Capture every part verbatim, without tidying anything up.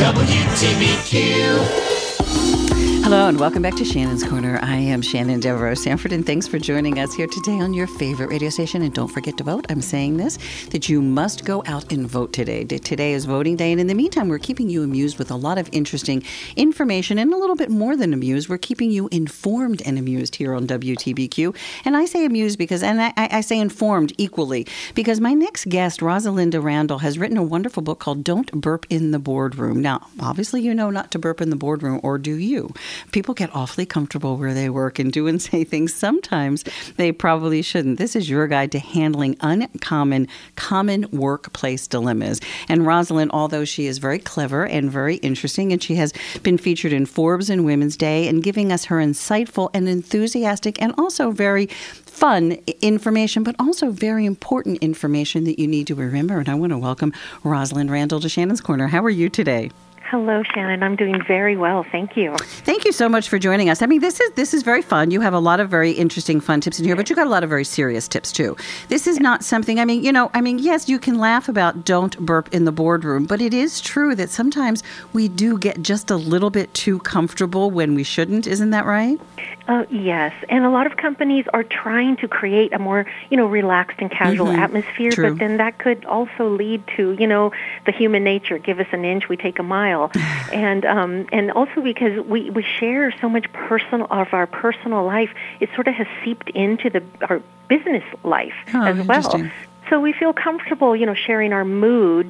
W T B Q. Hello and welcome back to Shannon's Corner. I am Shannon Devereaux Sanford, and thanks for joining us here today on your favorite radio station. And don't forget to vote. I'm saying this, that you must go out and vote today. Today is voting day, and in the meantime, we're keeping you amused with a lot of interesting information, and a little bit more than amused. We're keeping you informed and amused here on W T B Q. And I say amused because, and I, I say informed equally, because my next guest, Rosalinda Randall, has written a wonderful book called Don't Burp in the Boardroom. Now, obviously, you know not to burp in the boardroom, or do you? People get awfully comfortable where they work and do and say things sometimes they probably shouldn't. This is your guide to handling uncommon, common workplace dilemmas. And Rosalind, although she is very clever and very interesting, and she has been featured in Forbes and Women's Day, and giving us her insightful and enthusiastic and also very fun information, but also very important information that you need to remember. And I want to welcome Rosalind Randall to Shannon's Corner. How are you today? Hello, Shannon. I'm doing very well. Thank you. Thank you so much for joining us. I mean, this is this is very fun. You have a lot of very interesting, fun tips in here, but you got a lot of very serious tips too. This is not something, I mean, you know, I mean, yes, you can laugh about don't burp in the boardroom, but it is true that sometimes we do get just a little bit too comfortable when we shouldn't. Isn't that right? Uh, yes, and a lot of companies are trying to create a more, you know, relaxed and casual mm-hmm. atmosphere, True. But then that could also lead to, you know, the human nature, give us an inch, we take a mile. and um, and also because we, we share so much personal of our personal life, it sort of has seeped into the our business life oh, as well. So we feel comfortable, you know, sharing our moods.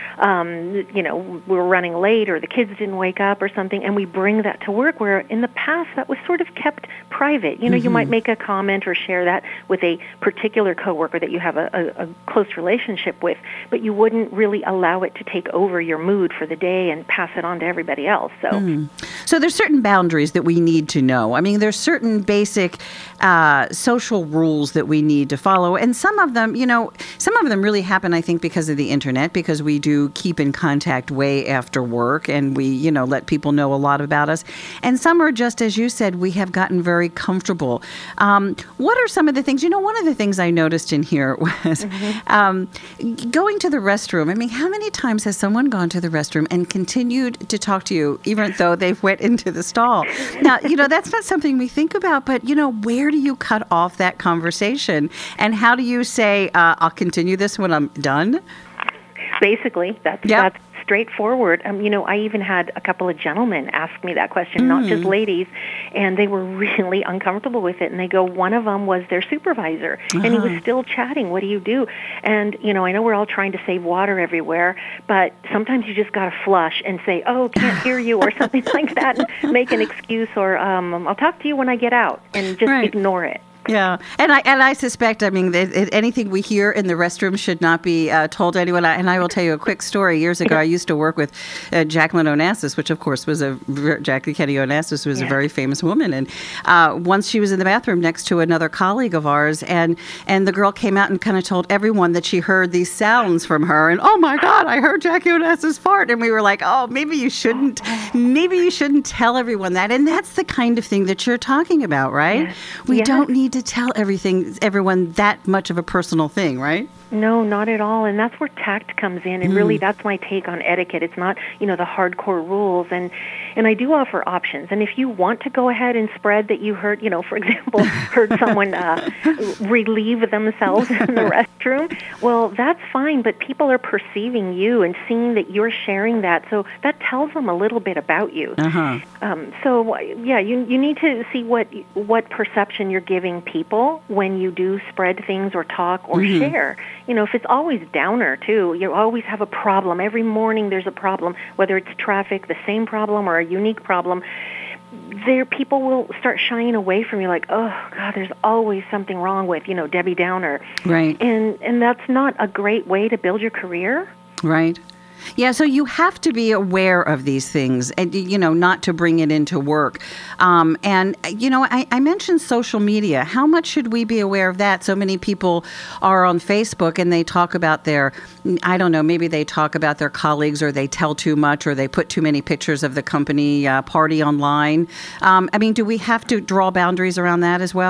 Um, you know, we're running late or the kids didn't wake up or something, and we bring that to work, where in the past that was sort of kept private. You know, mm-hmm. you might make a comment or share that with a particular coworker that you have a, a, a close relationship with, but you wouldn't really allow it to take over your mood for the day and pass it on to everybody else. So, mm. so there's certain boundaries that we need to know. I mean, there's certain basic uh, social rules that we need to follow, and some of them, you know, some of them really happen, I think, because of the internet, because we do keep in contact way after work, and we, you know, let people know a lot about us. And some are just, as you said, we have gotten very comfortable. Um, what are some of the things, you know, one of the things I noticed in here was mm-hmm. um, going to the restroom. I mean, how many times has someone gone to the restroom and continued to talk to you, even though they've went into the stall? Now, you know, that's not something we think about, but, you know, where do you cut off that conversation? And how do you say, uh, I'll continue this when I'm done? Basically, that's yep. that's straightforward. Um, you know, I even had a couple of gentlemen ask me that question, mm. not just ladies, and they were really uncomfortable with it. And they go, one of them was their supervisor, uh-huh. and he was still chatting. What do you do? And, you know, I know we're all trying to save water everywhere, but sometimes you just got to flush and say, oh, can't hear you, or something like that, and make an excuse, or um, I'll talk to you when I get out, and just right. ignore it. Yeah, and I and I suspect, I mean, that it, anything we hear in the restroom should not be uh, told to anyone. And I will tell you a quick story. Years ago, I used to work with uh, Jacqueline Onassis, which, of course, was a Jackie Kenny Onassis was yeah. a very famous woman. And uh, once she was in the bathroom next to another colleague of ours, and and the girl came out and kind of told everyone that she heard these sounds from her. And oh my God, I heard Jackie Onassis fart. And we were like, oh, maybe you shouldn't, maybe you shouldn't tell everyone that. And that's the kind of thing that you're talking about, right? Yes. We yes. don't need to tell everything, everyone that much of a personal thing, right? No, not at all. And that's where tact comes in. And mm. really, that's my take on etiquette. It's not, you know, the hardcore rules. And and I do offer options. And if you want to go ahead and spread that you heard, you know, for example, heard someone uh, relieve themselves in the restroom, well, that's fine. But people are perceiving you and seeing that you're sharing that. So that tells them a little bit about you. Uh-huh. Um, so, yeah, you you need to see what what perception you're giving people when you do spread things or talk or mm-hmm. share. You know, if it's always downer, too, you always have a problem. Every morning there's a problem, whether it's traffic, the same problem, or a unique problem. There, people will start shying away from you like, oh, God, there's always something wrong with, you know, Debbie Downer. Right. And, and that's not a great way to build your career. Right. Yeah, so you have to be aware of these things, and you know, not to bring it into work. Um, and you know, I, I mentioned social media. How much should we be aware of that? So many people are on Facebook and they talk about their, I don't know, maybe they talk about their colleagues, or they tell too much, or they put too many pictures of the company uh, party online. Um, I mean, do we have to draw boundaries around that as well?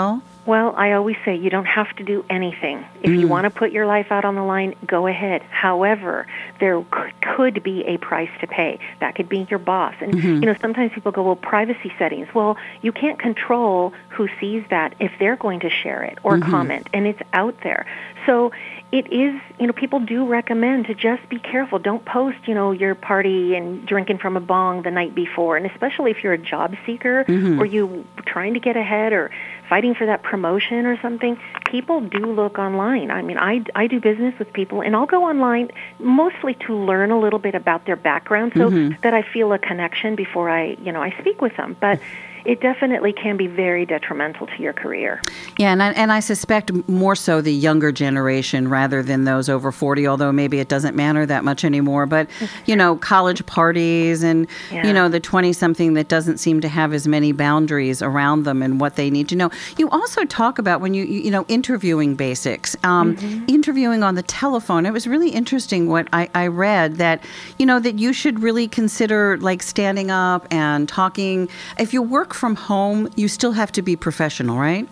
Well, I always say you don't have to do anything. If Mm. you want to put your life out on the line, go ahead. However, there c- could be a price to pay. That could be your boss. And, Mm-hmm. you know, sometimes people go, well, privacy settings. Well, you can't control who sees that if they're going to share it or Mm-hmm. comment, and it's out there. So it is, you know, people do recommend to just be careful. Don't post, you know, your party and drinking from a bong the night before. And especially if you're a job seeker Mm-hmm. or you trying to get ahead or fighting for that promotion or something, people do look online. I mean, I, I do business with people, and I'll go online mostly to learn a little bit about their background so Mm-hmm. that I feel a connection before I, you know, I speak with them. But it definitely can be very detrimental to your career. Yeah, and I, and I suspect more so the younger generation rather than those over forty, although maybe it doesn't matter that much anymore. But, you know, college parties and, Yeah. you know, the twenty-something that doesn't seem to have as many boundaries around them and what they need to know. You also talk about when you, you you know, interviewing basics, um, interviewing on the telephone. It was really interesting what I, I read that, you know, that you should really consider like standing up and talking. If you work from home, you still have to be professional, right?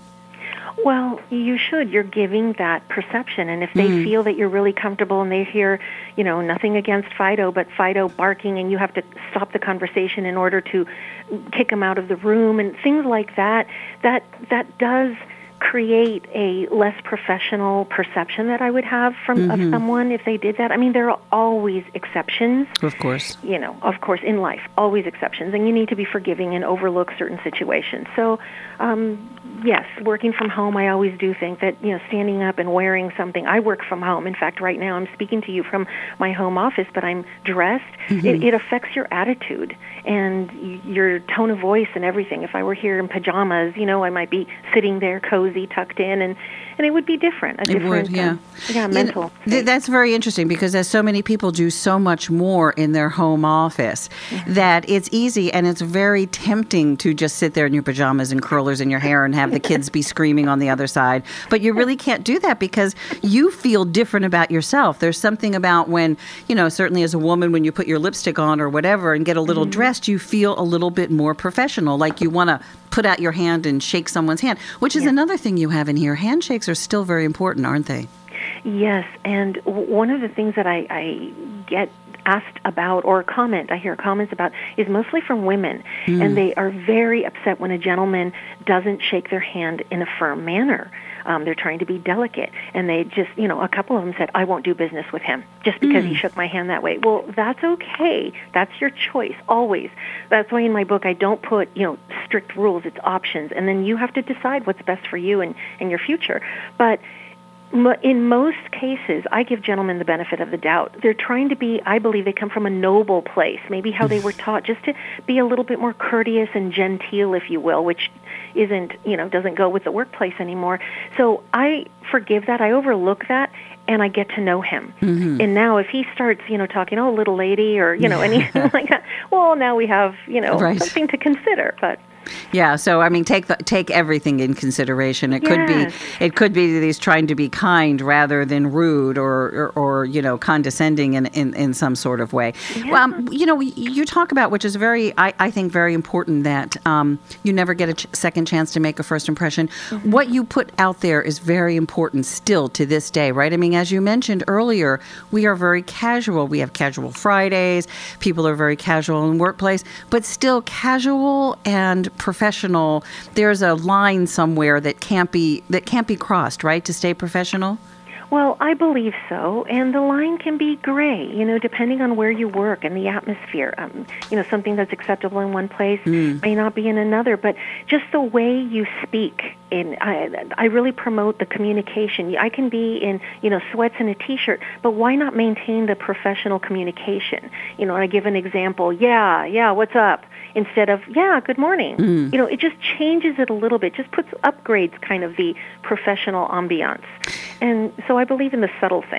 Well, you should. You're giving that perception. And if they Mm. feel that you're really comfortable and they hear, you know, nothing against Fido, but Fido barking and you have to stop the conversation in order to kick him out of the room and things like that, that that does create a less professional perception that I would have from of someone if they did that. I mean, there are always exceptions. Of course. You know, of course, in life, always exceptions, and you need to be forgiving and overlook certain situations. So, um, yes, working from home, I always do think that, you know, standing up and wearing something. I work from home. In fact, right now I'm speaking to you from my home office, but I'm dressed. It, it affects your attitude and y- your tone of voice and everything. If I were here in pajamas, you know, I might be sitting there cozy, tucked in, and, and it would be different. A It different, would, yeah. um, yeah, You know, mental. th- that's very interesting because as so many people do so much more in their home office that it's easy and it's very tempting to just sit there in your pajamas and curlers in your hair and have the kids be screaming on the other side. But you really can't do that because you feel different about yourself. There's something about when, you know, certainly as a woman, when you put your lipstick on or whatever and get a little dressed, you feel a little bit more professional, like you want to put out your hand and shake someone's hand, which is Yeah. another thing you have in here. Handshakes are still very important, aren't they? Yes, and w- one of the things that I, I get asked about or comment, I hear comments about, is mostly from women, and they are very upset when a gentleman doesn't shake their hand in a firm manner. Um, they're trying to be delicate, and they just, you know, a couple of them said, I won't do business with him just because he shook my hand that way. Well, that's okay. That's your choice, always. That's why in my book I don't put, you know, strict rules. It's options, and then you have to decide what's best for you and, and your future. But Mo- in most cases, I give gentlemen the benefit of the doubt. They're trying to be, I believe they come from a noble place, maybe how they were taught, just to be a little bit more courteous and genteel, if you will, which isn't, you know, doesn't go with the workplace anymore. So I forgive that. I overlook that, and I get to know him. Mm-hmm. And now if he starts, you know, talking, oh, little lady, or, you know, anything like that, well, now we have, you know, Right. something to consider. But Yeah, so I mean, take the, take everything in consideration. It could Yes. be it could be that he's trying to be kind rather than rude or or, or you know condescending in, in, in some sort of way. Yeah. Well, um, you know, you talk about, which is very I, I think very important, that um, you never get a ch- second chance to make a first impression. Mm-hmm. What you put out there is very important still to this day, right? I mean, as you mentioned earlier, we are very casual. We have casual Fridays. People are very casual in the workplace, but still casual and professional, there's a line somewhere that can't be that can't be crossed, right, to stay professional? Well, I believe so, and the line can be gray, you know, depending on where you work and the atmosphere. Um, you know, something that's acceptable in one place Mm. may not be in another, but just the way you speak. In, I, I really promote the communication. I can be in, you know, sweats and a T-shirt, but why not maintain the professional communication? You know, I give an example, yeah, yeah, what's up? Instead of, yeah, good morning. Mm. You know, it just changes it a little bit, just puts, upgrades kind of the professional ambiance. And so I believe in the subtle things.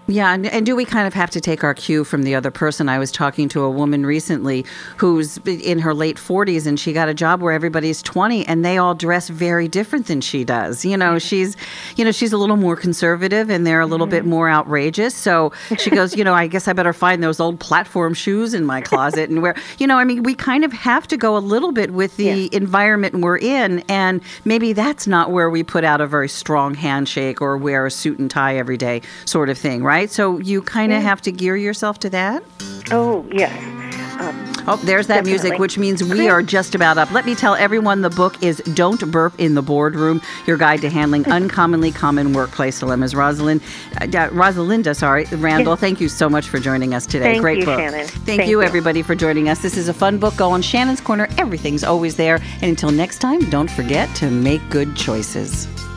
Yeah, and, and do we kind of have to take our cue from the other person? I was talking to a woman recently who's in her late forties, and she got a job where everybody's twenty, and they all dress very different than she does. You know, she's, you know, she's a little more conservative, and they're a little mm-hmm. bit more outrageous. So she goes, you know, I guess I better find those old platform shoes in my closet and wear. You know, I mean, we kind of have to go a little bit with the yeah. environment we're in, and maybe that's not where we put out a very strong handshake or wear a suit and tie every day sort of thing, right? So you kind of yeah. have to gear yourself to that? Oh, yes. Um, oh, there's that definitely. music, which means we are just about up. Let me tell everyone the book is Don't Burp in the Boardroom, Your Guide to Handling Uncommonly Common Workplace Dilemmas. Rosalind, uh, Rosalinda, sorry, Randall, yes. thank you so much for joining us today. Thank Great you, book. Shannon. Thank, Thank you, you, everybody, for joining us. This is a fun book. Go on Shannon's Corner. Everything's always there. And until next time, don't forget to make good choices.